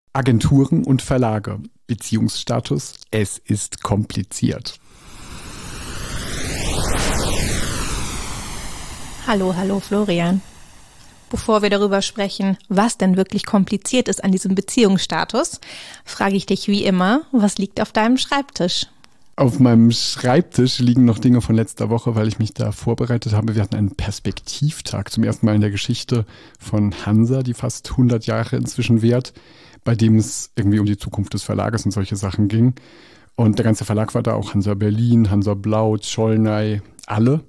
Agenturen und Verlage. Beziehungsstatus, es ist kompliziert. Hallo Florian. Bevor wir darüber sprechen, was denn wirklich kompliziert ist an diesem Beziehungsstatus, frage ich dich wie immer, was liegt auf deinem Schreibtisch? Auf meinem Schreibtisch liegen noch Dinge von letzter Woche, weil ich mich da vorbereitet habe. Wir hatten einen Perspektivtag zum ersten Mal in der Geschichte von Hansa, die fast 100 Jahre inzwischen währt, bei dem es irgendwie um die Zukunft des Verlages und solche Sachen ging. Und der ganze Verlag war da, auch Hansa Berlin, Hansa Blau, Schollnay, alle.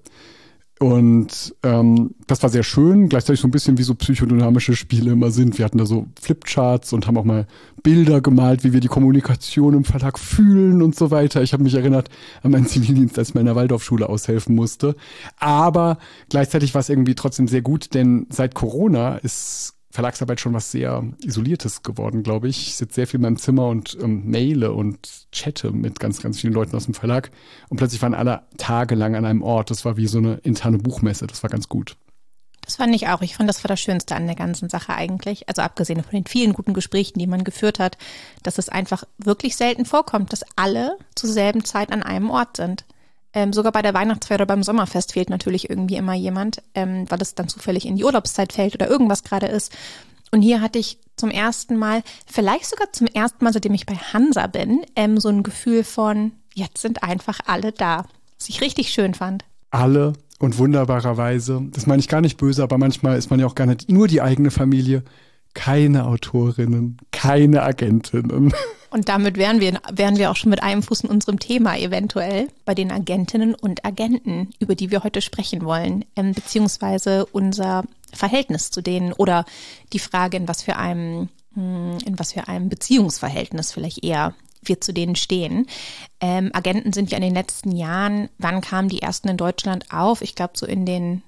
Und das war sehr schön, gleichzeitig so ein bisschen wie so psychodynamische Spiele immer sind. Wir hatten da so Flipcharts und haben auch mal Bilder gemalt, wie wir die Kommunikation im Verlag fühlen und so weiter. Ich habe mich erinnert an meinen Zivildienst, als ich mal in der Waldorfschule aushelfen musste. Aber gleichzeitig war es irgendwie trotzdem sehr gut, denn seit Corona ist Verlagsarbeit schon was sehr Isoliertes geworden, glaube ich. Ich sitze sehr viel in meinem Zimmer und maile und chatte mit ganz, ganz vielen Leuten aus dem Verlag. Und plötzlich waren alle tagelang an einem Ort. Das war wie so eine interne Buchmesse. Das war ganz gut. Das fand ich auch. Ich fand, das war das Schönste an der ganzen Sache eigentlich. Also abgesehen von den vielen guten Gesprächen, die man geführt hat, dass es einfach wirklich selten vorkommt, dass alle zur selben Zeit an einem Ort sind. Sogar bei der Weihnachtsfeier oder beim Sommerfest fehlt natürlich irgendwie immer jemand, weil es dann zufällig in die Urlaubszeit fällt oder irgendwas gerade ist. Und hier hatte ich zum ersten Mal, vielleicht sogar zum ersten Mal, seitdem ich bei Hansa bin, so ein Gefühl von, jetzt sind einfach alle da. Was ich richtig schön fand. Alle und wunderbarerweise, das meine ich gar nicht böse, aber manchmal ist man ja auch gar nicht nur die eigene Familie. Keine Autorinnen, keine Agentinnen. Und damit wären wir auch schon mit einem Fuß in unserem Thema eventuell bei den Agentinnen und Agenten, über die wir heute sprechen wollen, beziehungsweise unser Verhältnis zu denen oder die Frage, in was für einem Beziehungsverhältnis vielleicht eher wir zu denen stehen. Agenten sind ja in den letzten Jahren, wann kamen die ersten in Deutschland auf? Ich glaube so in den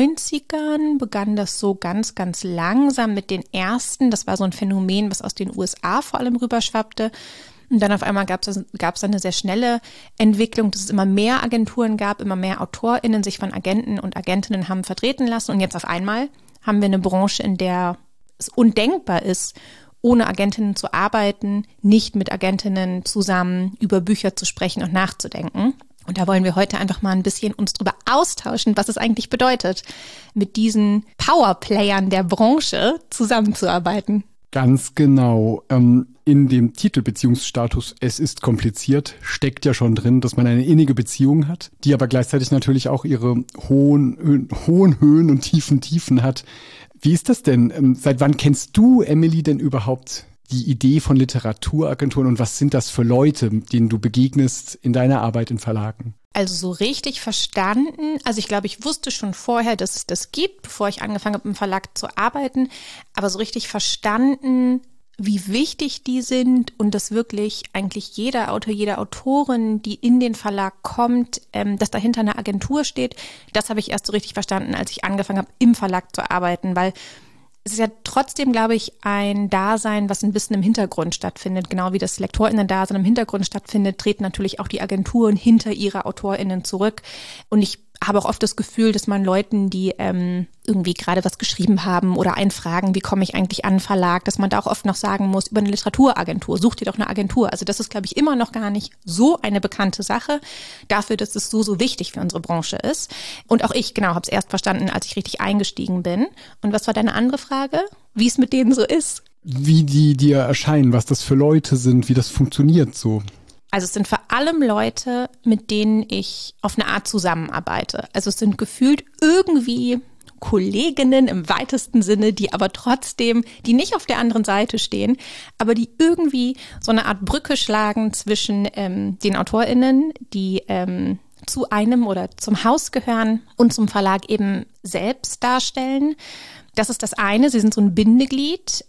90ern begann das so ganz, ganz langsam mit den ersten. Das war so ein Phänomen, was aus den USA vor allem rüberschwappte. Und dann auf einmal gab es eine sehr schnelle Entwicklung, dass es immer mehr Agenturen gab, immer mehr AutorInnen sich von Agenten und Agentinnen haben vertreten lassen. Und jetzt auf einmal haben wir eine Branche, in der es undenkbar ist, ohne Agentinnen zu arbeiten, nicht mit Agentinnen zusammen über Bücher zu sprechen und nachzudenken. Und da wollen wir heute einfach mal ein bisschen uns drüber austauschen, was es eigentlich bedeutet, mit diesen Powerplayern der Branche zusammenzuarbeiten. Ganz genau. In dem Titel Beziehungsstatus "Es ist kompliziert" steckt ja schon drin, dass man eine innige Beziehung hat, die aber gleichzeitig natürlich auch ihre hohen Höhen und Tiefen hat. Wie ist das denn? Seit wann kennst du, Emily, denn überhaupt die Idee von Literaturagenturen und was sind das für Leute, denen du begegnest in deiner Arbeit in Verlagen? Also so richtig verstanden, also ich glaube, ich wusste schon vorher, dass es das gibt, bevor ich angefangen habe im Verlag zu arbeiten, aber so richtig verstanden, wie wichtig die sind und dass wirklich eigentlich jeder Autor, jede Autorin, die in den Verlag kommt, dass dahinter eine Agentur steht, das habe ich erst so richtig verstanden, als ich angefangen habe, im Verlag zu arbeiten, weil es ist ja trotzdem, glaube ich, ein Dasein, was ein bisschen im Hintergrund stattfindet. Genau wie das LektorInnen-Dasein im Hintergrund stattfindet, treten natürlich auch die Agenturen hinter ihre AutorInnen zurück. Und ich habe auch oft das Gefühl, dass man Leuten, die irgendwie gerade was geschrieben haben oder einfragen, wie komme ich eigentlich an einen Verlag, dass man da auch oft noch sagen muss, über eine Literaturagentur, such dir doch eine Agentur. Also das ist, glaube ich, immer noch gar nicht so eine bekannte Sache dafür, dass es so wichtig für unsere Branche ist. Und auch ich, genau, habe es erst verstanden, als ich richtig eingestiegen bin. Und was war deine andere Frage? Wie es mit denen so ist? Wie die dir erscheinen, was das für Leute sind, wie das funktioniert so. Also es sind vor allem Leute, mit denen ich auf eine Art zusammenarbeite. Also es sind gefühlt irgendwie Kolleginnen im weitesten Sinne, die aber trotzdem, die nicht auf der anderen Seite stehen, aber die irgendwie so eine Art Brücke schlagen zwischen den AutorInnen, die zu einem oder zum Haus gehören und zum Verlag eben selbst darstellen. Das ist das eine, sie sind so ein Bindeglied.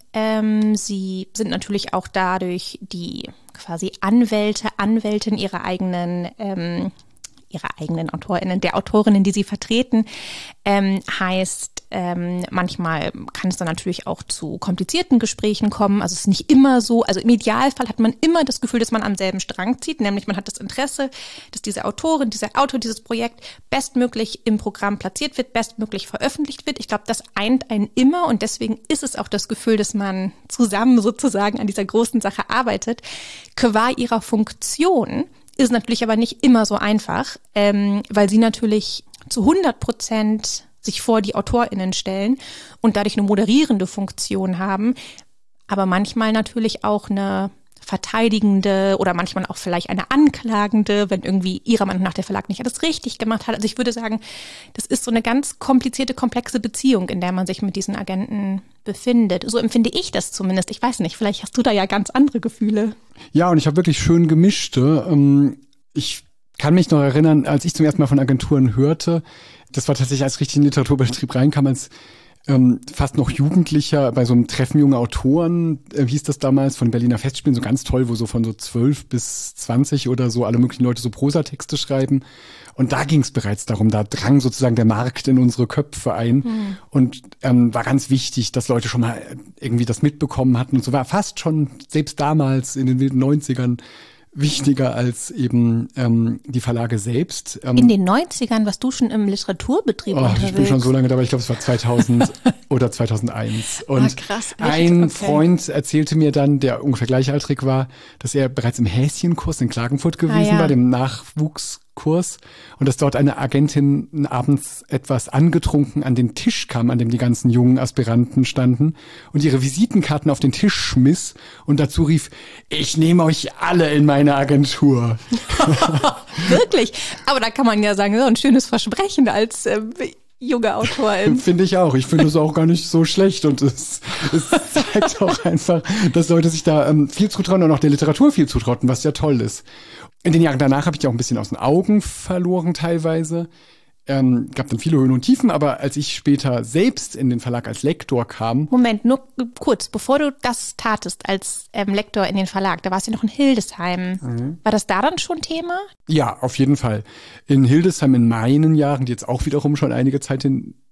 Sie sind natürlich auch dadurch die quasi Anwältin ihrer eigenen AutorInnen, der Autorinnen, die sie vertreten. Heißt, Manchmal kann es dann natürlich auch zu komplizierten Gesprächen kommen. Also es ist nicht immer so. Also im Idealfall hat man immer das Gefühl, dass man am selben Strang zieht. Nämlich man hat das Interesse, dass diese Autorin, dieser Autor, dieses Projekt bestmöglich im Programm platziert wird, bestmöglich veröffentlicht wird. Ich glaube, das eint einen immer und deswegen ist es auch das Gefühl, dass man zusammen sozusagen an dieser großen Sache arbeitet. Qua ihrer Funktion ist natürlich aber nicht immer so einfach, weil sie natürlich zu 100% sich vor die AutorInnen stellen und dadurch eine moderierende Funktion haben, aber manchmal natürlich auch eine verteidigende oder manchmal auch vielleicht eine anklagende, wenn irgendwie ihrer Meinung nach der Verlag nicht alles richtig gemacht hat. Also ich würde sagen, das ist so eine ganz komplizierte, komplexe Beziehung, in der man sich mit diesen Agenten befindet. So empfinde ich das zumindest. Ich weiß nicht, vielleicht hast du da ja ganz andere Gefühle. Ja, und ich habe wirklich schön gemischte. Ich kann mich noch erinnern, als ich zum ersten Mal von Agenturen hörte, das war tatsächlich, als ich richtig in den Literaturbetrieb reinkam, als fast noch Jugendlicher bei so einem Treffen junger Autoren, hieß das damals, von Berliner Festspielen, so ganz toll, wo so von so 12 bis 20 oder so alle möglichen Leute so Prosatexte schreiben. Und da ging es bereits darum, da drang sozusagen der Markt in unsere Köpfe ein und war ganz wichtig, dass Leute schon mal irgendwie das mitbekommen hatten. Und so war fast schon, selbst damals in den wilden 90ern, wichtiger als eben die Verlage selbst. In den 90ern warst du schon im Literaturbetrieb unterwegs. Ich bin schon so lange dabei, ich glaube, es war 2000 oder 2001. Und krass, ein Freund erzählte mir dann, der ungefähr gleichaltrig war, dass er bereits im Häschenkurs in Klagenfurt gewesen war, dem Nachwuchskurs, und dass dort eine Agentin abends etwas angetrunken an den Tisch kam, an dem die ganzen jungen Aspiranten standen, und ihre Visitenkarten auf den Tisch schmiss und dazu rief: Ich nehme euch alle in meine Agentur. Wirklich? Aber da kann man ja sagen, so ein schönes Versprechen als junge Autorin. Finde ich auch. Ich finde es auch gar nicht so schlecht und es zeigt auch einfach, dass Leute sich da viel zutrauen und auch der Literatur viel zutrauten, was ja toll ist. In den Jahren danach habe ich die auch ein bisschen aus den Augen verloren teilweise. Gab dann viele Höhen und Tiefen, aber als ich später selbst in den Verlag als Lektor kam. Moment, nur kurz, bevor du das tatest als Lektor in den Verlag, da warst du noch in Hildesheim. War das da dann schon Thema? Ja, auf jeden Fall. In Hildesheim in meinen Jahren, die jetzt auch wiederum schon einige Zeit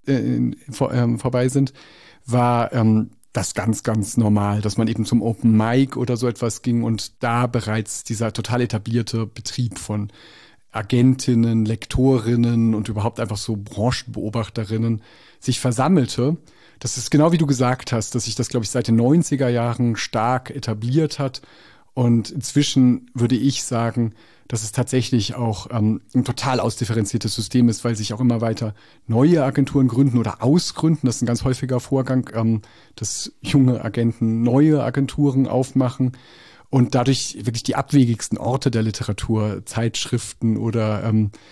vorbei sind, war das ganz, ganz normal, dass man eben zum Open Mic oder so etwas ging und da bereits dieser total etablierte Betrieb von Agentinnen, Lektorinnen und überhaupt einfach so Branchenbeobachterinnen sich versammelte. Das ist genau wie du gesagt hast, dass sich das, glaube ich, seit den 90er Jahren stark etabliert hat. Und inzwischen würde ich sagen, dass es tatsächlich auch ein total ausdifferenziertes System ist, weil sich auch immer weiter neue Agenturen gründen oder ausgründen. Das ist ein ganz häufiger Vorgang, dass junge Agenten neue Agenturen aufmachen. Und dadurch wirklich die abwegigsten Orte der Literatur, Zeitschriften oder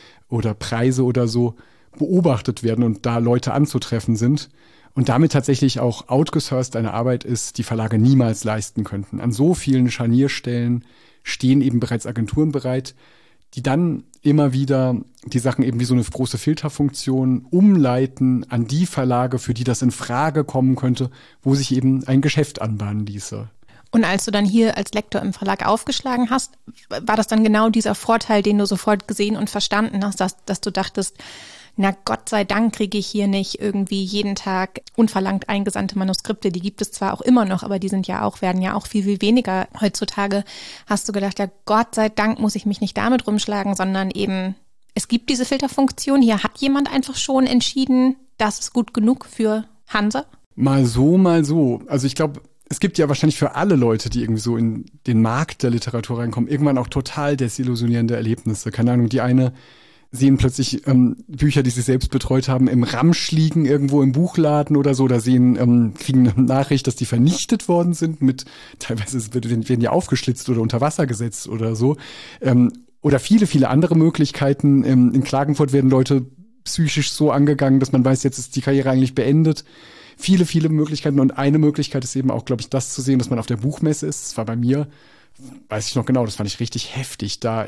Preise oder so beobachtet werden und da Leute anzutreffen sind. Und damit tatsächlich auch outgesourced eine Arbeit ist, die Verlage niemals leisten könnten. An so vielen Scharnierstellen stehen eben bereits Agenturen bereit, die dann immer wieder die Sachen eben wie so eine große Filterfunktion umleiten an die Verlage, für die das in Frage kommen könnte, wo sich eben ein Geschäft anbahnen ließe. Und als du dann hier als Lektor im Verlag aufgeschlagen hast, war das dann genau dieser Vorteil, den du sofort gesehen und verstanden hast, dass du dachtest, na Gott sei Dank kriege ich hier nicht irgendwie jeden Tag unverlangt eingesandte Manuskripte. Die gibt es zwar auch immer noch, aber die werden ja auch viel, viel weniger heutzutage. Hast du gedacht, ja Gott sei Dank muss ich mich nicht damit rumschlagen, sondern eben, es gibt diese Filterfunktion. Hier hat jemand einfach schon entschieden, das ist gut genug für Hansa? Mal so, mal so. Also ich glaube, es gibt ja wahrscheinlich für alle Leute, die irgendwie so in den Markt der Literatur reinkommen, irgendwann auch total desillusionierende Erlebnisse. Keine Ahnung, die eine sehen plötzlich Bücher, die sie selbst betreut haben, im Ramsch liegen irgendwo im Buchladen oder so, oder kriegen eine Nachricht, dass die vernichtet worden sind, teilweise werden ja aufgeschlitzt oder unter Wasser gesetzt oder so. Oder viele, viele andere Möglichkeiten. In Klagenfurt werden Leute psychisch so angegangen, dass man weiß, jetzt ist die Karriere eigentlich beendet. Viele, viele Möglichkeiten, und eine Möglichkeit ist eben auch, glaube ich, das zu sehen, dass man auf der Buchmesse ist. Das war bei mir, weiß ich noch genau, das fand ich richtig heftig, da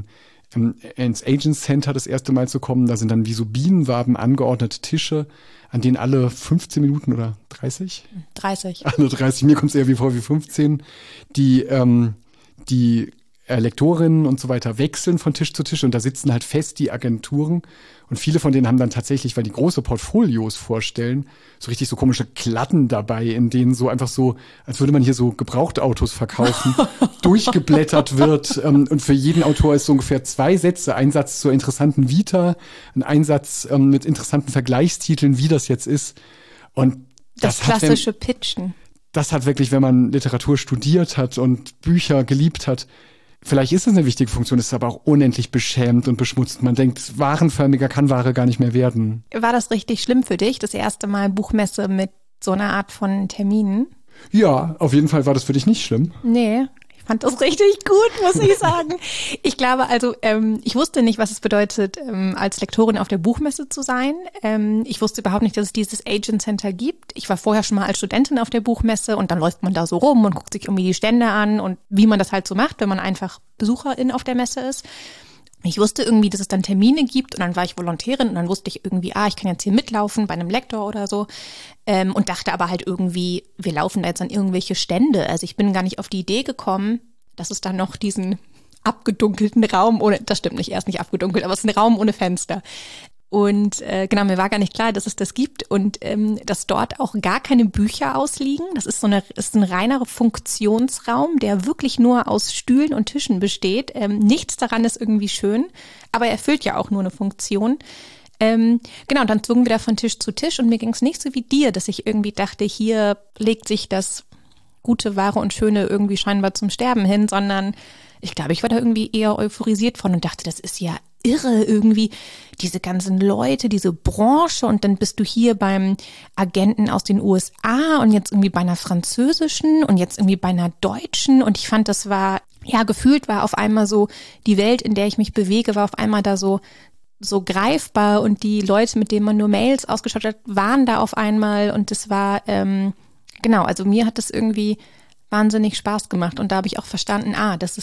ins Agent Center das erste Mal zu kommen. Da sind dann wie so Bienenwaben angeordnete Tische, an denen alle 15 Minuten oder 30? 30. Alle 30, mir kommt es eher vor wie 15, die Lektorinnen und so weiter wechseln von Tisch zu Tisch und da sitzen halt fest die Agenturen und viele von denen haben dann tatsächlich, weil die große Portfolios vorstellen, so richtig so komische Klatten dabei, in denen so einfach so, als würde man hier so Gebrauchtautos verkaufen, durchgeblättert wird und für jeden Autor ist so ungefähr 2 Sätze, ein Satz zur interessanten Vita, ein Einsatz mit interessanten Vergleichstiteln, wie das jetzt ist und das klassische Pitchen. Das hat wirklich, wenn man Literatur studiert hat und Bücher geliebt hat, vielleicht ist es eine wichtige Funktion, ist aber auch unendlich beschämt und beschmutzt. Man denkt, warenförmiger kann Ware gar nicht mehr werden. War das richtig schlimm für dich, das erste Mal Buchmesse mit so einer Art von Terminen? Ja, auf jeden Fall war das für dich nicht schlimm. Nee. Ich fand das richtig gut, muss ich sagen. Ich glaube also, ich wusste nicht, was es bedeutet, als Lektorin auf der Buchmesse zu sein. Ich wusste überhaupt nicht, dass es dieses Agent Center gibt. Ich war vorher schon mal als Studentin auf der Buchmesse und dann läuft man da so rum und guckt sich irgendwie die Stände an und wie man das halt so macht, wenn man einfach Besucherin auf der Messe ist. Ich wusste irgendwie, dass es dann Termine gibt und dann war ich Volontärin und dann wusste ich irgendwie, ich kann jetzt hier mitlaufen bei einem Lektor oder so und dachte aber halt irgendwie, wir laufen da jetzt an irgendwelche Stände. Also ich bin gar nicht auf die Idee gekommen, dass es dann noch diesen abgedunkelten Raum ohne, das stimmt nicht, er ist nicht abgedunkelt, aber es ist ein Raum ohne Fenster. Und genau, mir war gar nicht klar, dass es das gibt und dass dort auch gar keine Bücher ausliegen. Das ist ist ein reiner Funktionsraum, der wirklich nur aus Stühlen und Tischen besteht. Nichts daran ist irgendwie schön, aber er erfüllt ja auch nur eine Funktion. Genau, und dann zogen wir da von Tisch zu Tisch und mir ging es nicht so wie dir, dass ich irgendwie dachte, hier legt sich das Gute, Wahre und Schöne irgendwie scheinbar zum Sterben hin, sondern ich glaube, ich war da irgendwie eher euphorisiert von und dachte, das ist ja irre irgendwie, diese ganzen Leute, diese Branche und dann bist du hier beim Agenten aus den USA und jetzt irgendwie bei einer französischen und jetzt irgendwie bei einer deutschen und ich fand, das war, ja, gefühlt war auf einmal so, die Welt, in der ich mich bewege, war auf einmal da so greifbar und die Leute, mit denen man nur Mails ausgestattet hat, waren da auf einmal und das war, genau, also mir hat das irgendwie wahnsinnig Spaß gemacht und da habe ich auch verstanden, das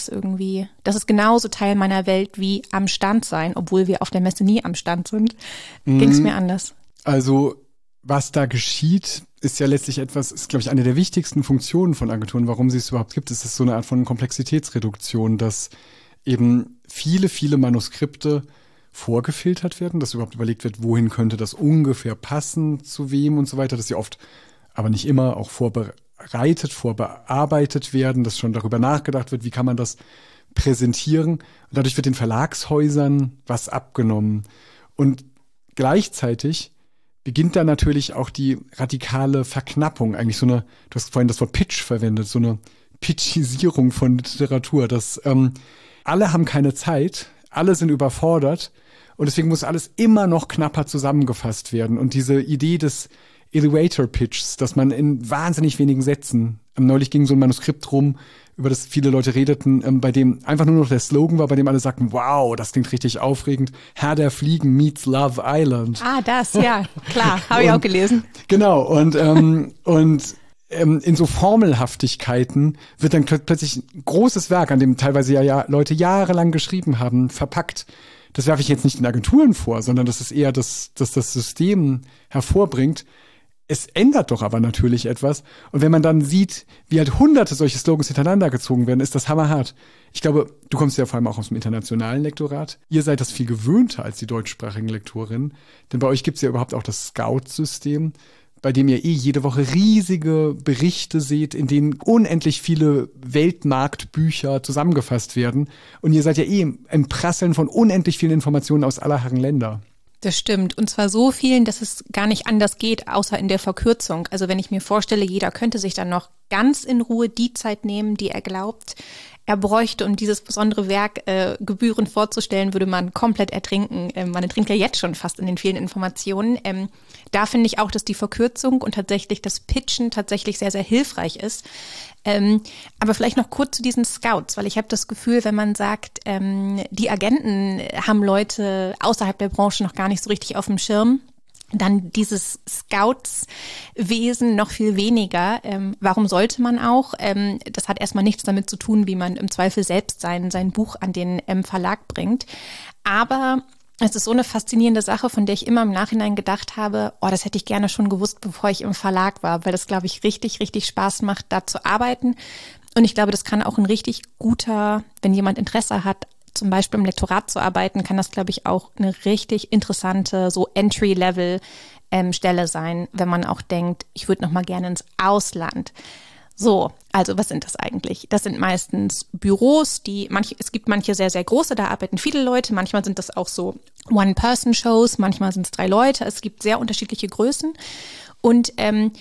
ist genauso Teil meiner Welt wie am Stand sein, obwohl wir auf der Messe nie am Stand sind, ging es mir anders. Also was da geschieht, ist ja letztlich ist glaube ich eine der wichtigsten Funktionen von Agenturen, warum sie es überhaupt gibt, ist so eine Art von Komplexitätsreduktion, dass eben viele, viele Manuskripte vorgefiltert werden, dass überhaupt überlegt wird, wohin könnte das ungefähr passen, zu wem und so weiter, dass sie oft, aber nicht immer, auch vorbearbeitet werden, dass schon darüber nachgedacht wird, wie kann man das präsentieren. Und dadurch wird den Verlagshäusern was abgenommen. Und gleichzeitig beginnt da natürlich auch die radikale Verknappung, eigentlich so eine, du hast vorhin das Wort Pitch verwendet, so eine Pitchisierung von Literatur, dass alle haben keine Zeit, alle sind überfordert und deswegen muss alles immer noch knapper zusammengefasst werden. Und diese Idee des Elevator Pitches, dass man in wahnsinnig wenigen Sätzen, neulich ging so ein Manuskript rum, über das viele Leute redeten, bei dem einfach nur noch der Slogan war, bei dem alle sagten, wow, das klingt richtig aufregend, Herr der Fliegen meets Love Island. Das, ja, klar, habe ich auch gelesen. Genau, und in so Formelhaftigkeiten wird dann plötzlich ein großes Werk, an dem teilweise ja Leute jahrelang geschrieben haben, verpackt. Das werfe ich jetzt nicht den Agenturen vor, sondern das ist eher, dass das System hervorbringt. Es ändert doch aber natürlich etwas. Und wenn man dann sieht, wie halt hunderte solche Slogans hintereinander gezogen werden, ist das hammerhart. Ich glaube, du kommst ja vor allem auch aus dem internationalen Lektorat. Ihr seid das viel gewöhnter als die deutschsprachigen Lektorinnen. Denn bei euch gibt es ja überhaupt auch das Scout-System, bei dem ihr jede Woche riesige Berichte seht, in denen unendlich viele Weltmarktbücher zusammengefasst werden. Und ihr seid ja im Prasseln von unendlich vielen Informationen aus aller Herren Länder. Das stimmt. Und zwar so vielen, dass es gar nicht anders geht, außer in der Verkürzung. Also wenn ich mir vorstelle, jeder könnte sich dann noch ganz in Ruhe die Zeit nehmen, die er glaubt, er bräuchte, um dieses besondere Werk gebührend vorzustellen, würde man komplett ertrinken. Man ertrinkt ja jetzt schon fast in den vielen Informationen. Da finde ich auch, dass die Verkürzung und tatsächlich das Pitchen tatsächlich sehr, sehr hilfreich ist. Aber vielleicht noch kurz zu diesen Scouts, weil ich habe das Gefühl, wenn man sagt, die Agenten haben Leute außerhalb der Branche noch gar nicht so richtig auf dem Schirm, dann dieses Scouts-Wesen noch viel weniger. Warum sollte man auch? Das hat erstmal nichts damit zu tun, wie man im Zweifel selbst sein Buch an den Verlag bringt. Aber es ist so eine faszinierende Sache, von der ich immer im Nachhinein gedacht habe, das hätte ich gerne schon gewusst, bevor ich im Verlag war, weil das, glaube ich, richtig, richtig Spaß macht, da zu arbeiten. Und ich glaube, das kann auch ein richtig guter, wenn jemand Interesse hat, zum Beispiel im Lektorat zu arbeiten, kann das, glaube ich, auch eine richtig interessante, so Entry-Level Stelle sein, wenn man auch denkt, ich würde noch mal gerne ins Ausland. So, also was sind das eigentlich? Das sind meistens Büros, es gibt manche sehr, sehr große, da arbeiten viele Leute, manchmal sind das auch so One-Person-Shows, manchmal sind es 3 Leute, es gibt sehr unterschiedliche Größen und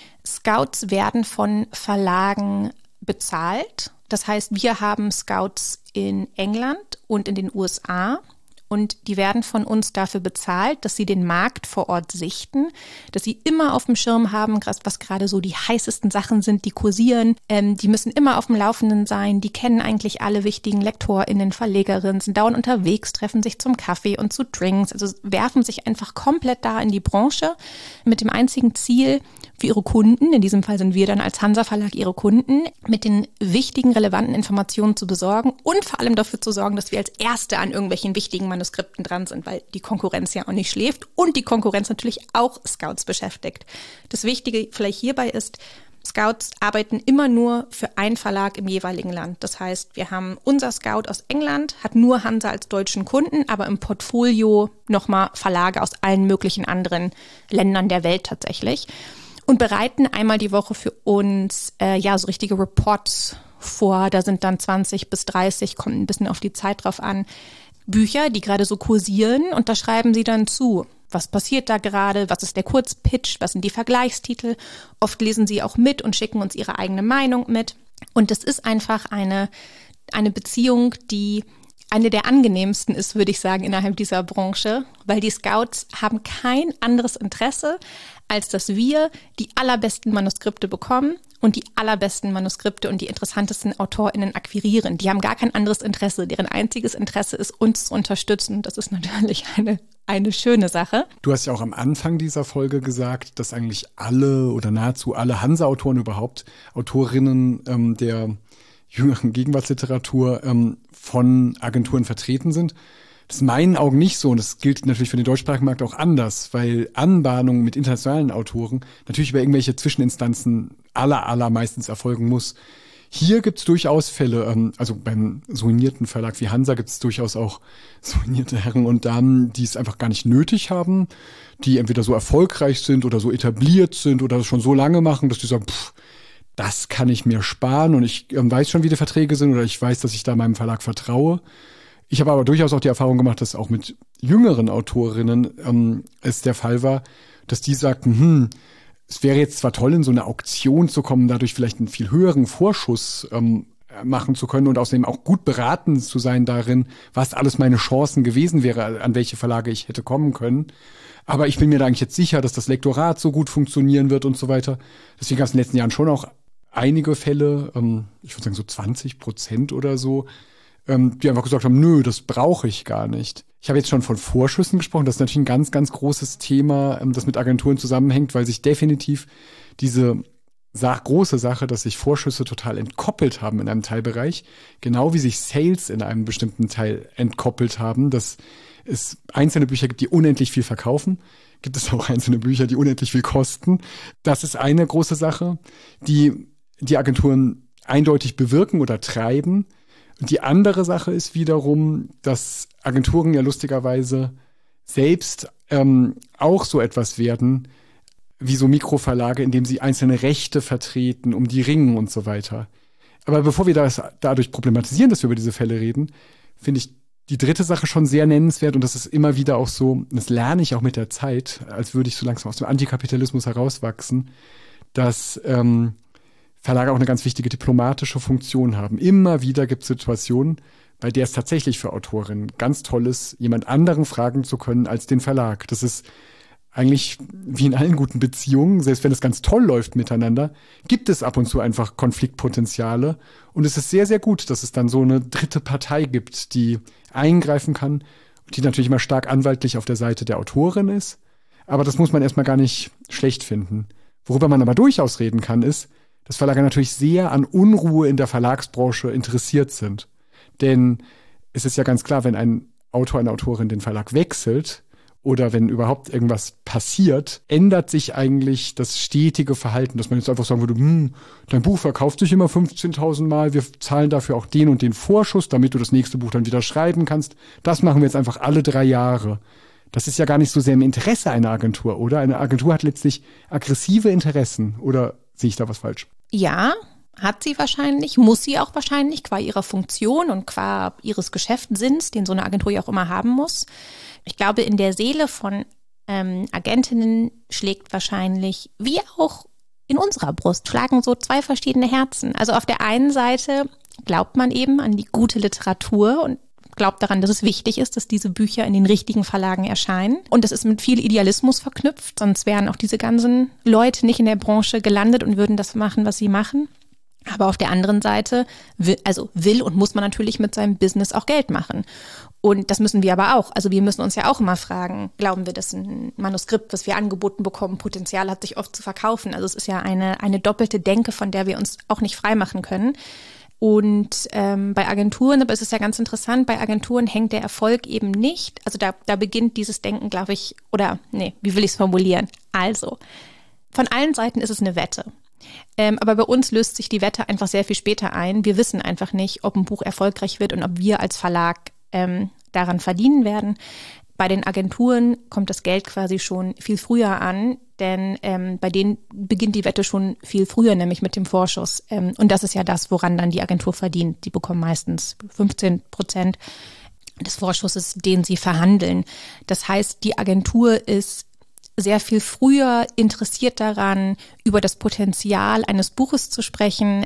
Scouts werden von Verlagen bezahlt. Das heißt, wir haben Scouts in England und in den USA. Und die werden von uns dafür bezahlt, dass sie den Markt vor Ort sichten, dass sie immer auf dem Schirm haben, was gerade so die heißesten Sachen sind, die kursieren. Die müssen immer auf dem Laufenden sein. Die kennen eigentlich alle wichtigen LektorInnen, Verlegerinnen, sind dauernd unterwegs, treffen sich zum Kaffee und zu Drinks. Also werfen sich einfach komplett da in die Branche mit dem einzigen Ziel, für ihre Kunden, in diesem Fall sind wir dann als Hansa Verlag ihre Kunden, mit den wichtigen, relevanten Informationen zu besorgen und vor allem dafür zu sorgen, dass wir als Erste an irgendwelchen wichtigen Manuskripten dran sind, weil die Konkurrenz ja auch nicht schläft und die Konkurrenz natürlich auch Scouts beschäftigt. Das Wichtige vielleicht hierbei ist, Scouts arbeiten immer nur für einen Verlag im jeweiligen Land. Das heißt, wir haben unser Scout aus England, hat nur Hansa als deutschen Kunden, aber im Portfolio nochmal Verlage aus allen möglichen anderen Ländern der Welt tatsächlich. Und bereiten einmal die Woche für uns so richtige Reports vor. Da sind dann 20 bis 30, kommt ein bisschen auf die Zeit drauf an, Bücher, die gerade so kursieren. Und da schreiben sie dann zu. Was passiert da gerade? Was ist der Kurzpitch? Was sind die Vergleichstitel? Oft lesen sie auch mit und schicken uns ihre eigene Meinung mit. Und es ist einfach eine Beziehung, die eine der angenehmsten ist, würde ich sagen, innerhalb dieser Branche, weil die Scouts haben kein anderes Interesse, als dass wir die allerbesten Manuskripte bekommen und die allerbesten Manuskripte und die interessantesten AutorInnen akquirieren. Die haben gar kein anderes Interesse. Deren einziges Interesse ist, uns zu unterstützen. Das ist natürlich eine schöne Sache. Du hast ja auch am Anfang dieser Folge gesagt, dass eigentlich alle oder nahezu alle Hansa-Autoren überhaupt, Autorinnen der jüngeren Gegenwartsliteratur von Agenturen vertreten sind. Das ist in meinen Augen nicht so und das gilt natürlich für den deutschsprachigen Markt auch anders, weil Anbahnung mit internationalen Autoren natürlich über irgendwelche Zwischeninstanzen allermeistens erfolgen muss. Hier gibt es durchaus Fälle, also beim soignierten Verlag wie Hansa gibt es durchaus auch soignierte Herren und Damen, die es einfach gar nicht nötig haben, die entweder so erfolgreich sind oder so etabliert sind oder das schon so lange machen, dass die sagen, das kann ich mir sparen und ich weiß schon, wie die Verträge sind oder ich weiß, dass ich da meinem Verlag vertraue. Ich habe aber durchaus auch die Erfahrung gemacht, dass auch mit jüngeren Autorinnen es der Fall war, dass die sagten, es wäre jetzt zwar toll, in so eine Auktion zu kommen, dadurch vielleicht einen viel höheren Vorschuss machen zu können und außerdem auch gut beraten zu sein darin, was alles meine Chancen gewesen wäre, an welche Verlage ich hätte kommen können. Aber ich bin mir da eigentlich jetzt sicher, dass das Lektorat so gut funktionieren wird und so weiter. Deswegen gab es in den letzten Jahren schon auch einige Fälle, ich würde sagen so 20% oder so, die einfach gesagt haben, nö, das brauche ich gar nicht. Ich habe jetzt schon von Vorschüssen gesprochen. Das ist natürlich ein ganz, ganz großes Thema, das mit Agenturen zusammenhängt, weil sich definitiv diese große Sache, dass sich Vorschüsse total entkoppelt haben in einem Teilbereich, genau wie sich Sales in einem bestimmten Teil entkoppelt haben, dass es einzelne Bücher gibt, die unendlich viel verkaufen. Gibt es auch einzelne Bücher, die unendlich viel kosten. Das ist eine große Sache, die Agenturen eindeutig bewirken oder treiben. Und die andere Sache ist wiederum, dass Agenturen ja lustigerweise selbst auch so etwas werden, wie so Mikroverlage, indem sie einzelne Rechte vertreten, um die ringen und so weiter. Aber bevor wir das dadurch problematisieren, dass wir über diese Fälle reden, finde ich die dritte Sache schon sehr nennenswert und das ist immer wieder auch so, das lerne ich auch mit der Zeit, als würde ich so langsam aus dem Antikapitalismus herauswachsen, dass Verlage auch eine ganz wichtige diplomatische Funktion haben. Immer wieder gibt es Situationen, bei der es tatsächlich für Autorinnen ganz toll ist, jemand anderen fragen zu können als den Verlag. Das ist eigentlich wie in allen guten Beziehungen, selbst wenn es ganz toll läuft miteinander, gibt es ab und zu einfach Konfliktpotenziale. Und es ist sehr, sehr gut, dass es dann so eine dritte Partei gibt, die eingreifen kann, die natürlich immer stark anwaltlich auf der Seite der Autorin ist. Aber das muss man erstmal gar nicht schlecht finden. Worüber man aber durchaus reden kann, ist, dass Verlage natürlich sehr an Unruhe in der Verlagsbranche interessiert sind. Denn es ist ja ganz klar, wenn ein Autor, eine Autorin den Verlag wechselt oder wenn überhaupt irgendwas passiert, ändert sich eigentlich das stetige Verhalten, dass man jetzt einfach sagen würde, dein Buch verkauft sich immer 15.000 Mal, wir zahlen dafür auch den und den Vorschuss, damit du das nächste Buch dann wieder schreiben kannst. Das machen wir jetzt einfach alle 3 Jahre. Das ist ja gar nicht so sehr im Interesse einer Agentur, oder? Eine Agentur hat letztlich aggressive Interessen, oder sehe ich da was falsch? Ja, hat sie wahrscheinlich, muss sie auch wahrscheinlich, qua ihrer Funktion und qua ihres Geschäftssinns, den so eine Agentur ja auch immer haben muss. Ich glaube, in der Seele von Agentinnen schlägt wahrscheinlich, wie auch in unserer Brust, schlagen so 2 verschiedene Herzen. Also auf der einen Seite glaubt man eben an die gute Literatur und glaubt daran, dass es wichtig ist, dass diese Bücher in den richtigen Verlagen erscheinen. Und das ist mit viel Idealismus verknüpft, sonst wären auch diese ganzen Leute nicht in der Branche gelandet und würden das machen, was sie machen. Aber auf der anderen Seite will und muss man natürlich mit seinem Business auch Geld machen. Und das müssen wir aber auch. Also wir müssen uns ja auch immer fragen, glauben wir, dass ein Manuskript, was wir angeboten bekommen, Potenzial hat, sich oft zu verkaufen? Also es ist ja eine doppelte Denke, von der wir uns auch nicht freimachen können. Und bei Agenturen, aber es ist ja ganz interessant, bei Agenturen hängt der Erfolg eben nicht. Also da beginnt dieses Denken, glaube ich, wie will ich es formulieren? Also, von allen Seiten ist es eine Wette. Aber bei uns löst sich die Wette einfach sehr viel später ein. Wir wissen einfach nicht, ob ein Buch erfolgreich wird und ob wir als Verlag daran verdienen werden. Bei den Agenturen kommt das Geld quasi schon viel früher an, denn bei denen beginnt die Wette schon viel früher, nämlich mit dem Vorschuss. Und das ist ja das, woran dann die Agentur verdient. Die bekommen meistens 15% des Vorschusses, den sie verhandeln. Das heißt, die Agentur ist sehr viel früher interessiert daran, über das Potenzial eines Buches zu sprechen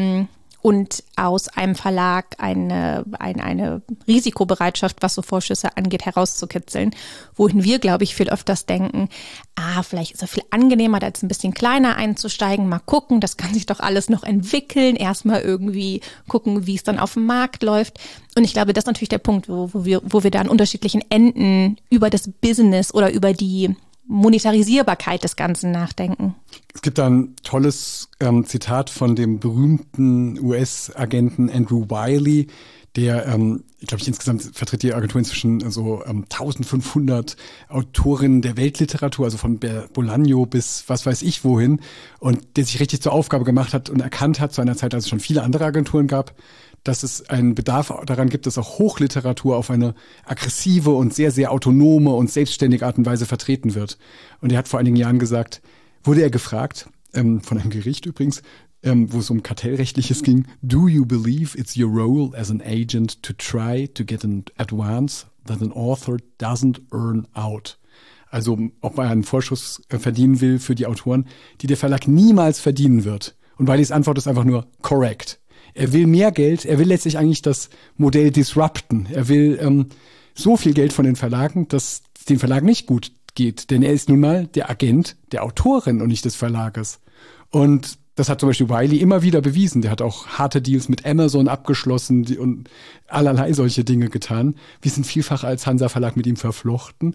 und aus einem Verlag eine Risikobereitschaft, was so Vorschüsse angeht, herauszukitzeln. Wohin wir, glaube ich, viel öfters denken, vielleicht ist es viel angenehmer, da jetzt ein bisschen kleiner einzusteigen, mal gucken, das kann sich doch alles noch entwickeln, erstmal irgendwie gucken, wie es dann auf dem Markt läuft. Und ich glaube, das ist natürlich der Punkt, wo wir da an unterschiedlichen Enden über das Business oder über die Monetarisierbarkeit des Ganzen nachdenken. Es gibt da ein tolles Zitat von dem berühmten US-Agenten Andrew Wiley, der, glaube ich, insgesamt vertritt die Agentur inzwischen so 1500 Autorinnen der Weltliteratur, also von Bolaño bis was weiß ich wohin, und der sich richtig zur Aufgabe gemacht hat und erkannt hat zu einer Zeit, als es schon viele andere Agenturen gab, dass es einen Bedarf daran gibt, dass auch Hochliteratur auf eine aggressive und sehr, sehr autonome und selbstständige Art und Weise vertreten wird. Und er hat vor einigen Jahren gesagt, wurde er gefragt, von einem Gericht übrigens, wo es um Kartellrechtliches ging, do you believe it's your role as an agent to try to get an advance that an author doesn't earn out? Also ob man einen Vorschuss verdienen will für die Autoren, die der Verlag niemals verdienen wird. Und Wileys Antwort ist einfach nur correct. Er will mehr Geld, er will letztlich eigentlich das Modell disrupten. Er will so viel Geld von den Verlagen, dass es den Verlagen nicht gut geht. Denn er ist nun mal der Agent der Autorin und nicht des Verlages. Und das hat zum Beispiel Wiley immer wieder bewiesen. Der hat auch harte Deals mit Amazon abgeschlossen und allerlei solche Dinge getan. Wir sind vielfach als Hansa Verlag mit ihm verflochten.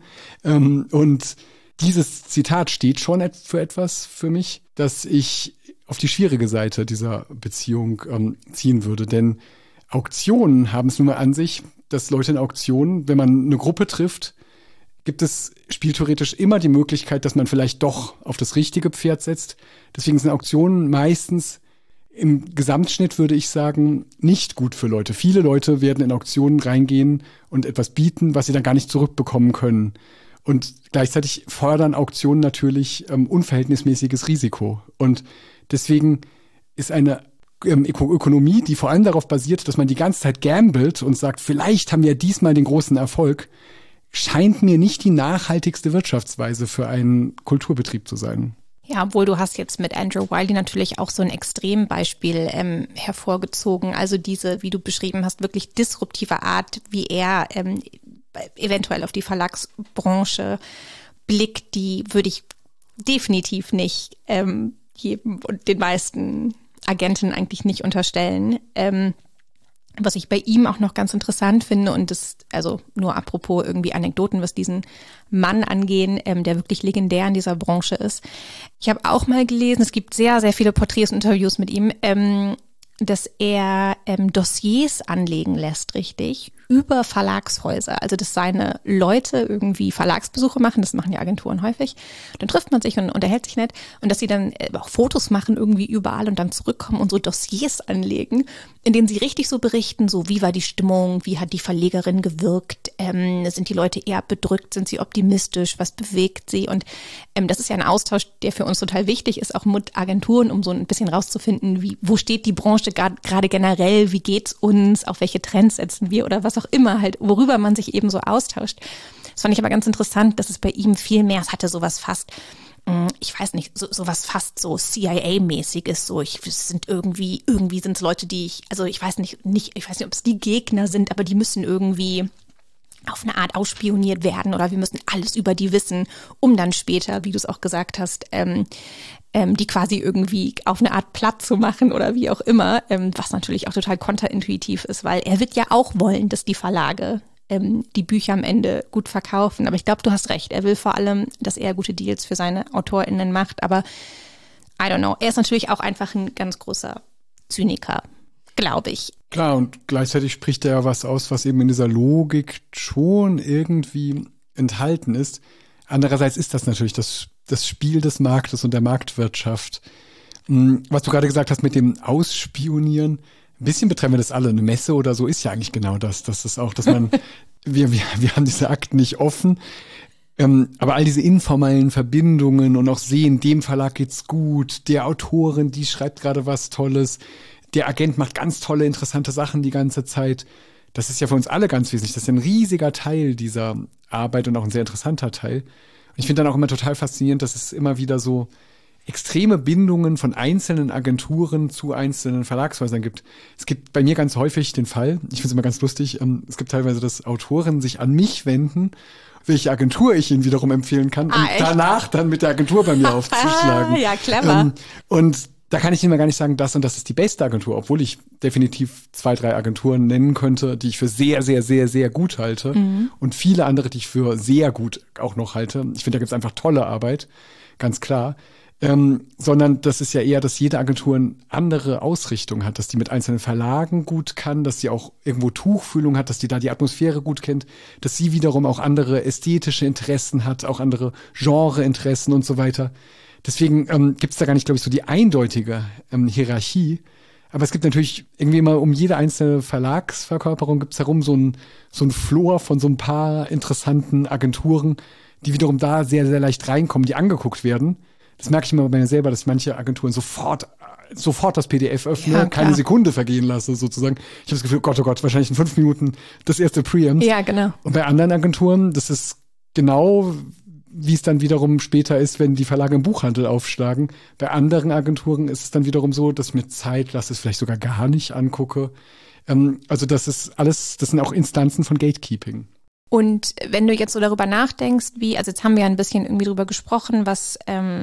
Und dieses Zitat steht schon für etwas für mich, dass ich auf die schwierige Seite dieser Beziehung ziehen würde. Denn Auktionen haben es nun mal an sich, dass Leute in Auktionen, wenn man eine Gruppe trifft, gibt es spieltheoretisch immer die Möglichkeit, dass man vielleicht doch auf das richtige Pferd setzt. Deswegen sind Auktionen meistens im Gesamtschnitt, würde ich sagen, nicht gut für Leute. Viele Leute werden in Auktionen reingehen und etwas bieten, was sie dann gar nicht zurückbekommen können. Und gleichzeitig fordern Auktionen natürlich unverhältnismäßiges Risiko. Und deswegen ist eine Ökonomie, die vor allem darauf basiert, dass man die ganze Zeit gambelt und sagt, vielleicht haben wir diesmal den großen Erfolg, scheint mir nicht die nachhaltigste Wirtschaftsweise für einen Kulturbetrieb zu sein. Ja, obwohl du hast jetzt mit Andrew Wiley natürlich auch so ein Extrembeispiel hervorgezogen. Also diese, wie du beschrieben hast, wirklich disruptive Art, wie er eventuell auf die Verlagsbranche blickt, die würde ich definitiv nicht jedem und den meisten Agenten eigentlich nicht unterstellen. Was ich bei ihm auch noch ganz interessant finde, und das, also nur apropos irgendwie Anekdoten, was diesen Mann angehen, der wirklich legendär in dieser Branche ist. Ich habe auch mal gelesen, es gibt sehr, sehr viele Porträts und Interviews mit ihm, dass er Dossiers anlegen lässt, richtig, über Verlagshäuser. Also dass seine Leute irgendwie Verlagsbesuche machen, das machen ja Agenturen häufig. Dann trifft man sich und unterhält sich nett und dass sie dann auch Fotos machen irgendwie überall und dann zurückkommen und so Dossiers anlegen, in denen sie richtig so berichten, so wie war die Stimmung, wie hat die Verlegerin gewirkt, sind die Leute eher bedrückt, sind sie optimistisch, was bewegt sie und das ist ja ein Austausch, der für uns total wichtig ist, auch mit Agenturen, um so ein bisschen rauszufinden, wo steht die Branche gerade generell, wie geht's uns, auf welche Trends setzen wir oder was auch immer halt, worüber man sich eben so austauscht. Das fand ich aber ganz interessant, dass es bei ihm viel mehr, es hatte sowas fast, ich weiß nicht, sowas fast so CIA-mäßiges, so es sind irgendwie sind es Leute, die ich weiß nicht, ob es die Gegner sind, aber die müssen irgendwie auf eine Art ausspioniert werden oder wir müssen alles über die wissen, um dann später, wie du es auch gesagt hast, die quasi irgendwie auf eine Art platt zu machen oder wie auch immer, was natürlich auch total kontraintuitiv ist, weil er wird ja auch wollen, dass die Verlage die Bücher am Ende gut verkaufen. Aber ich glaube, du hast recht. Er will vor allem, dass er gute Deals für seine AutorInnen macht. Aber I don't know. Er ist natürlich auch einfach ein ganz großer Zyniker, glaube ich. Klar, und gleichzeitig spricht er ja was aus, was eben in dieser Logik schon irgendwie enthalten ist. Andererseits ist das natürlich das Spiel des Marktes und der Marktwirtschaft. Was du gerade gesagt hast mit dem Ausspionieren, ein bisschen betreffen wir das alle. Eine Messe oder so ist ja eigentlich genau das. Das ist auch, dass man, wir haben diese Akten nicht offen. Aber all diese informellen Verbindungen und auch sehen, dem Verlag geht's gut, der Autorin, die schreibt gerade was Tolles, der Agent macht ganz tolle, interessante Sachen die ganze Zeit. Das ist ja für uns alle ganz wesentlich. Das ist ja ein riesiger Teil dieser Arbeit und auch ein sehr interessanter Teil. Und ich finde dann auch immer total faszinierend, dass es immer wieder so extreme Bindungen von einzelnen Agenturen zu einzelnen Verlagshäusern gibt. Es gibt bei mir ganz häufig den Fall, ich finde es immer ganz lustig, es gibt teilweise, dass Autoren sich an mich wenden, welche Agentur ich ihnen wiederum empfehlen kann, und danach dann mit der Agentur bei mir aufzuschlagen. Ja, clever. Und da kann ich Ihnen mal gar nicht sagen, das und das ist die beste Agentur, obwohl ich definitiv 2, 3 Agenturen nennen könnte, die ich für sehr, sehr, sehr, sehr gut halte und viele andere, die ich für sehr gut auch noch halte. Ich finde, da gibt es einfach tolle Arbeit, ganz klar. Sondern das ist ja eher, dass jede Agentur eine andere Ausrichtung hat, dass die mit einzelnen Verlagen gut kann, dass sie auch irgendwo Tuchfühlung hat, dass die da die Atmosphäre gut kennt, dass sie wiederum auch andere ästhetische Interessen hat, auch andere Genreinteressen und so weiter. Deswegen gibt's da gar nicht, glaube ich, so die eindeutige Hierarchie. Aber es gibt natürlich irgendwie immer um jede einzelne Verlagsverkörperung gibt's herum so ein Flor von so ein paar interessanten Agenturen, die wiederum da sehr, sehr leicht reinkommen, die angeguckt werden. Das merke ich immer bei mir selber, dass manche Agenturen sofort das PDF öffnen, ja, keine Sekunde vergehen lasse sozusagen. Ich habe das Gefühl, oh Gott, wahrscheinlich in 5 Minuten das erste Preamp. Ja, genau. Und bei anderen Agenturen, das ist genau, wie es dann wiederum später ist, wenn die Verlage im Buchhandel aufschlagen. Bei anderen Agenturen ist es dann wiederum so, dass ich mir Zeit lasse, es vielleicht sogar gar nicht angucke. Also das ist alles, das sind auch Instanzen von Gatekeeping. Und wenn du jetzt so darüber nachdenkst, also jetzt haben wir ja ein bisschen irgendwie drüber gesprochen, was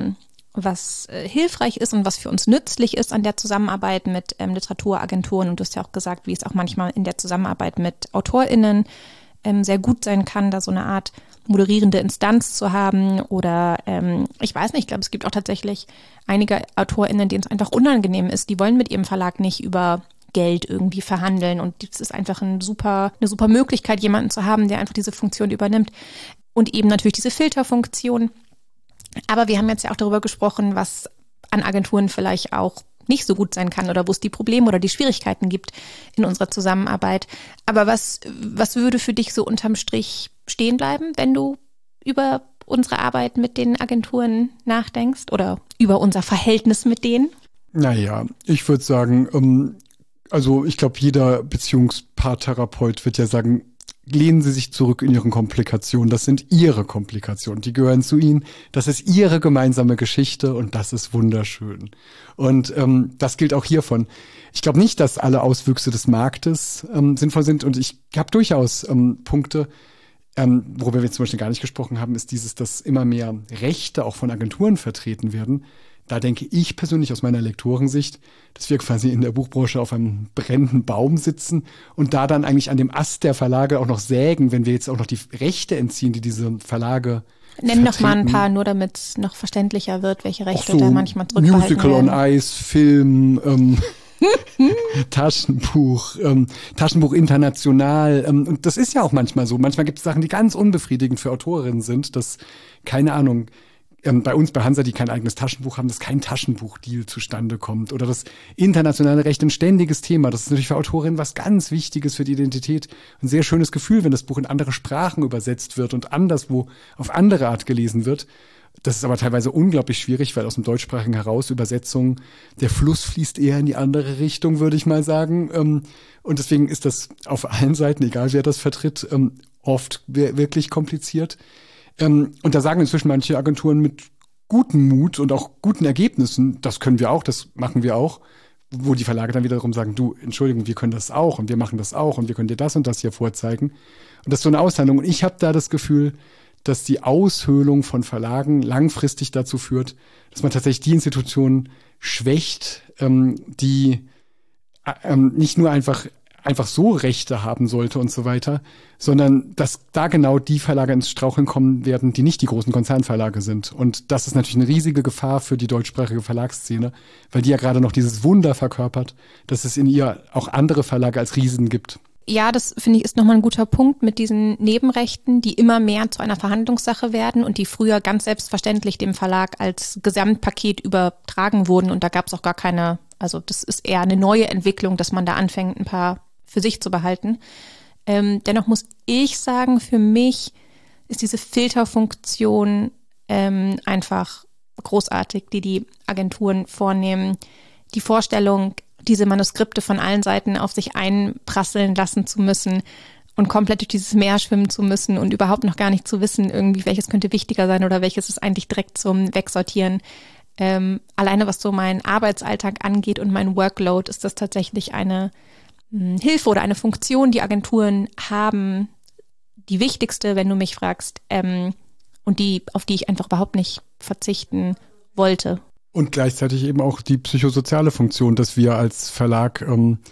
hilfreich ist und was für uns nützlich ist an der Zusammenarbeit mit Literaturagenturen. Und du hast ja auch gesagt, wie es auch manchmal in der Zusammenarbeit mit AutorInnen sehr gut sein kann, da so eine Art moderierende Instanz zu haben oder ich weiß nicht, ich glaube, es gibt auch tatsächlich einige AutorInnen, denen es einfach unangenehm ist. Die wollen mit ihrem Verlag nicht über Geld irgendwie verhandeln und es ist einfach eine super Möglichkeit, jemanden zu haben, der einfach diese Funktion übernimmt und eben natürlich diese Filterfunktion. Aber wir haben jetzt ja auch darüber gesprochen, was an Agenturen vielleicht auch nicht so gut sein kann oder wo es die Probleme oder die Schwierigkeiten gibt in unserer Zusammenarbeit. Aber was würde für dich so unterm Strich stehen bleiben, wenn du über unsere Arbeit mit den Agenturen nachdenkst oder über unser Verhältnis mit denen? Naja, ich würde sagen, also ich glaube, jeder Beziehungspaartherapeut wird ja sagen, lehnen Sie sich zurück in Ihren Komplikationen. Das sind Ihre Komplikationen. Die gehören zu Ihnen. Das ist Ihre gemeinsame Geschichte und das ist wunderschön. Und das gilt auch hiervon. Ich glaube nicht, dass alle Auswüchse des Marktes sinnvoll sind und ich habe durchaus Punkte, worüber wir zum Beispiel gar nicht gesprochen haben, ist dieses, dass immer mehr Rechte auch von Agenturen vertreten werden. Da denke ich persönlich aus meiner Lektorensicht, dass wir quasi in der Buchbranche auf einem brennenden Baum sitzen und da dann eigentlich an dem Ast der Verlage auch noch sägen, wenn wir jetzt auch noch die Rechte entziehen, die diese Verlage Nenn vertreten. noch mal ein paar, nur damit es noch verständlicher wird, welche Rechte da manchmal zurückbehalten Musical werden. on Ice, Film, Taschenbuch, Taschenbuch international. Und das ist ja auch manchmal so. Manchmal gibt es Sachen, die ganz unbefriedigend für Autorinnen sind, dass, keine Ahnung, bei uns bei Hansa, die kein eigenes Taschenbuch haben, dass kein Taschenbuchdeal zustande kommt. Oder das internationale Recht, ein ständiges Thema. Das ist natürlich für Autorinnen was ganz Wichtiges für die Identität. Ein sehr schönes Gefühl, wenn das Buch in andere Sprachen übersetzt wird und anderswo auf andere Art gelesen wird. Das ist aber teilweise unglaublich schwierig, weil aus dem Deutschsprachigen heraus Übersetzungen, der Fluss fließt eher in die andere Richtung, würde ich mal sagen. Und deswegen ist das auf allen Seiten, egal wer das vertritt, oft wirklich kompliziert. Und da sagen inzwischen manche Agenturen mit gutem Mut und auch guten Ergebnissen, das können wir auch, das machen wir auch, wo die Verlage dann wiederum sagen, du, Entschuldigung, wir können das auch und wir machen das auch und wir können dir das und das hier vorzeigen. Und das ist so eine Aushandlung. Und ich habe da das Gefühl, dass die Aushöhlung von Verlagen langfristig dazu führt, dass man tatsächlich die Institutionen schwächt, die nicht nur einfach so Rechte haben sollte und so weiter, sondern dass da genau die Verlage ins Straucheln kommen werden, die nicht die großen Konzernverlage sind. Und das ist natürlich eine riesige Gefahr für die deutschsprachige Verlagsszene, weil die ja gerade noch dieses Wunder verkörpert, dass es in ihr auch andere Verlage als Riesen gibt. Ja, das finde ich ist nochmal ein guter Punkt mit diesen Nebenrechten, die immer mehr zu einer Verhandlungssache werden und die früher ganz selbstverständlich dem Verlag als Gesamtpaket übertragen wurden. Und da gab es auch gar keine, also das ist eher eine neue Entwicklung, dass man da anfängt, ein paar für sich zu behalten. Dennoch muss ich sagen, für mich ist diese Filterfunktion einfach großartig, die Agenturen vornehmen. Die Vorstellung, diese Manuskripte von allen Seiten auf sich einprasseln lassen zu müssen und komplett durch dieses Meer schwimmen zu müssen und überhaupt noch gar nicht zu wissen, irgendwie welches könnte wichtiger sein oder welches ist eigentlich direkt zum Wegsortieren. Alleine was so meinen Arbeitsalltag angeht und mein Workload, ist das tatsächlich eine Hilfe oder eine Funktion, die Agenturen haben, die wichtigste, wenn du mich fragst, und auf die ich einfach überhaupt nicht verzichten wollte. Und gleichzeitig eben auch die psychosoziale Funktion, dass wir als Verlag,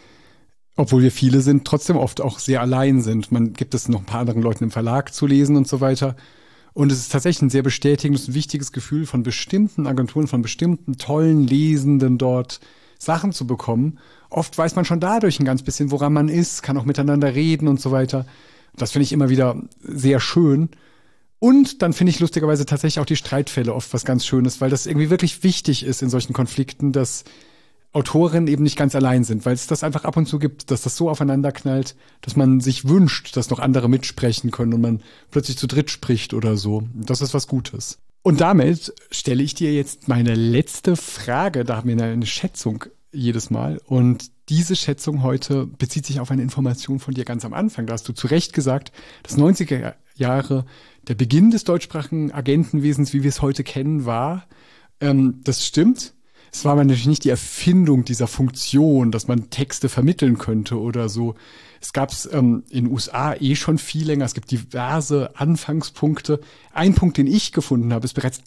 obwohl wir viele sind, trotzdem oft auch sehr allein sind. Man gibt es noch ein paar anderen Leuten im Verlag zu lesen und so weiter. Und es ist tatsächlich ein sehr bestätigendes und wichtiges Gefühl, von bestimmten Agenturen, von bestimmten tollen Lesenden dort Sachen zu bekommen. Oft weiß man schon dadurch ein ganz bisschen, woran man ist, kann auch miteinander reden und so weiter. Das finde ich immer wieder sehr schön. Und dann finde ich lustigerweise tatsächlich auch die Streitfälle oft was ganz Schönes, weil das irgendwie wirklich wichtig ist in solchen Konflikten, dass Autorinnen eben nicht ganz allein sind, weil es das einfach ab und zu gibt, dass das so aufeinander knallt, dass man sich wünscht, dass noch andere mitsprechen können und man plötzlich zu dritt spricht oder so. Das ist was Gutes. Und damit stelle ich dir jetzt meine letzte Frage. Da haben wir eine Schätzung jedes Mal. Und diese Schätzung heute bezieht sich auf eine Information von dir ganz am Anfang. Da hast du zu Recht gesagt, dass 90er Jahre der Beginn des deutschsprachigen Agentenwesens, wie wir es heute kennen, war. Das stimmt. Es war aber natürlich nicht die Erfindung dieser Funktion, dass man Texte vermitteln könnte oder so. Es gab es in den USA schon viel länger. Es gibt diverse Anfangspunkte. Ein Punkt, den ich gefunden habe, ist bereits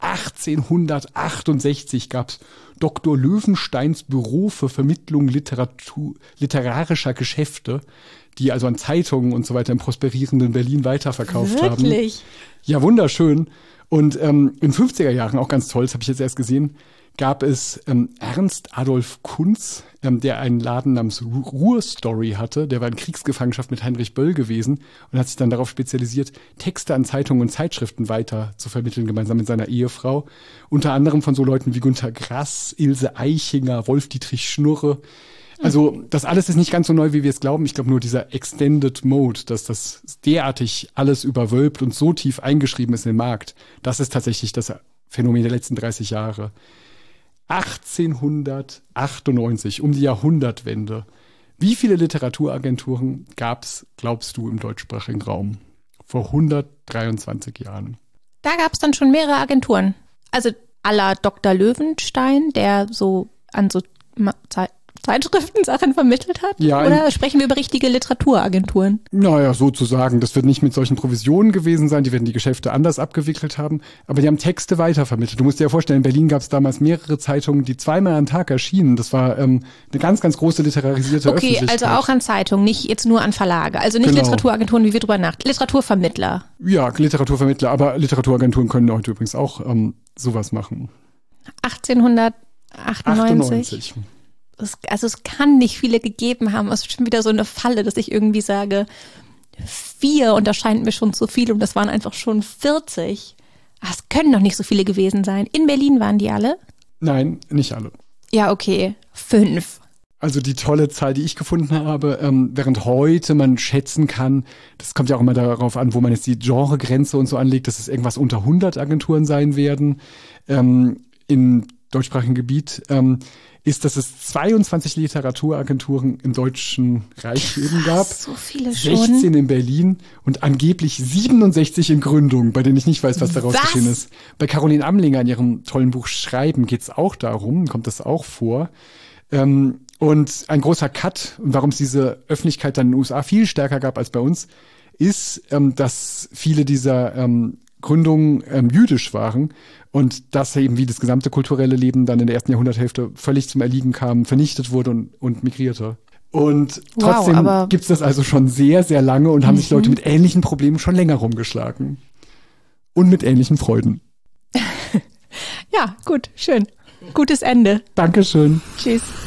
1868 gab es Dr. Löwensteins Büro für Vermittlung literarischer Geschäfte, die also an Zeitungen und so weiter im prosperierenden Berlin weiterverkauft haben. Wirklich? Ja, wunderschön. Und in den 50er Jahren, auch ganz toll, das habe ich jetzt erst gesehen, gab es Ernst Adolf Kunz, der einen Laden namens Ruhrstory hatte. Der war in Kriegsgefangenschaft mit Heinrich Böll gewesen und hat sich dann darauf spezialisiert, Texte an Zeitungen und Zeitschriften weiter zu vermitteln, gemeinsam mit seiner Ehefrau. Unter anderem von so Leuten wie Günter Grass, Ilse Aichinger, Wolf-Dietrich Schnurre. Also das alles ist nicht ganz so neu, wie wir es glauben. Ich glaube nur dieser Extended Mode, dass das derartig alles überwölbt und so tief eingeschrieben ist in den Markt, das ist tatsächlich das Phänomen der letzten 30 Jahre. 1898, um die Jahrhundertwende. Wie viele Literaturagenturen gab es, glaubst du, im deutschsprachigen Raum vor 123 Jahren? Da gab es dann schon mehrere Agenturen. Also à la Dr. Löwenstein, der so an so Zeitschriften-Sachen vermittelt hat? Ja, oder sprechen wir über richtige Literaturagenturen? Naja, sozusagen. Das wird nicht mit solchen Provisionen gewesen sein. Die werden die Geschäfte anders abgewickelt haben. Aber die haben Texte weitervermittelt. Du musst dir ja vorstellen, in Berlin gab es damals mehrere Zeitungen, die zweimal am Tag erschienen. Das war eine ganz, ganz große literarisierte Öffentlichkeit. Okay, also auch an Zeitungen, nicht jetzt nur an Verlage. Also nicht Genau. Literaturagenturen, wie wir drüber nachdenken. Literaturvermittler. Ja, Literaturvermittler. Aber Literaturagenturen können heute übrigens auch sowas machen. 1898. Also es kann nicht viele gegeben haben. Es ist schon wieder so eine Falle, dass ich irgendwie sage, 4 und das scheint mir schon zu viel und das waren einfach schon 40. Es können doch nicht so viele gewesen sein. In Berlin waren die alle? Nein, nicht alle. Ja, okay. 5. Also die tolle Zahl, die ich gefunden habe, während heute man schätzen kann, das kommt ja auch immer darauf an, wo man jetzt die Genregrenze und so anlegt, dass es irgendwas unter 100 Agenturen sein werden. Im deutschsprachigen Gebiet ist, dass es 22 Literaturagenturen im Deutschen Reich eben gab. So viele schon. 16 in Berlin und angeblich 67 in Gründung, bei denen ich nicht weiß, was daraus geschehen ist. Bei Caroline Amlinger in ihrem tollen Buch Schreiben geht es auch darum, kommt das auch vor. Und ein großer Cut, und warum es diese Öffentlichkeit dann in den USA viel stärker gab als bei uns, ist, dass viele dieser Gründungen jüdisch waren und dass eben wie das gesamte kulturelle Leben dann in der ersten Jahrhunderthälfte völlig zum Erliegen kam, vernichtet wurde und migrierte. Und trotzdem gibt's das also schon sehr, sehr lange und haben sich Leute mit ähnlichen Problemen schon länger rumgeschlagen. Und mit ähnlichen Freuden. Ja, gut, schön. Gutes Ende. Dankeschön. Tschüss.